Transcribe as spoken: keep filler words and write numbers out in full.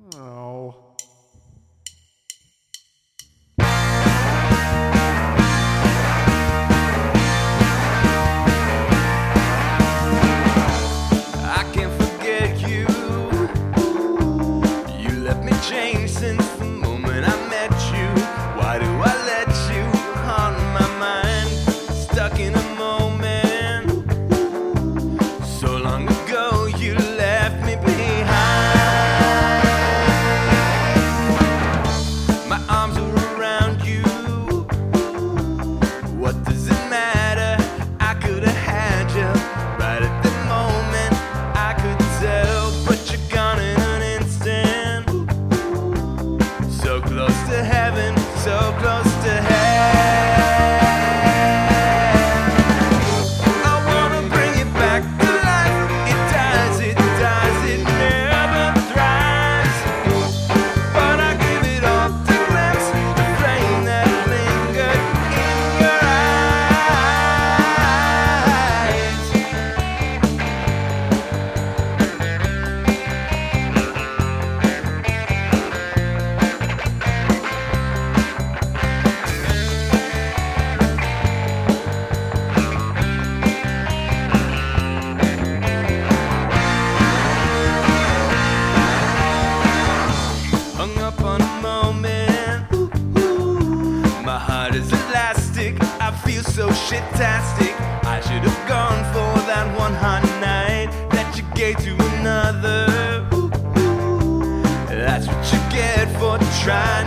Oh. I can't forget you. You left me changed since the moment I met you. Why do I let you haunt my mind? Stuck in a moment. So long ago you left me behind. My arms are around you. What does it matter? I could have had you right at the moment. I could tell, but you're gone in an instant. So close to heaven, so close to hell. I wanna bring it back to life. It dies, it dies, it never thrives. But I give it all to glimpse the flame that lingered in your eyes. Hung up on a moment. My heart is elastic. I feel so shit-tastic. I should have gone for that one hot night that you gave to another. That's what you get for trying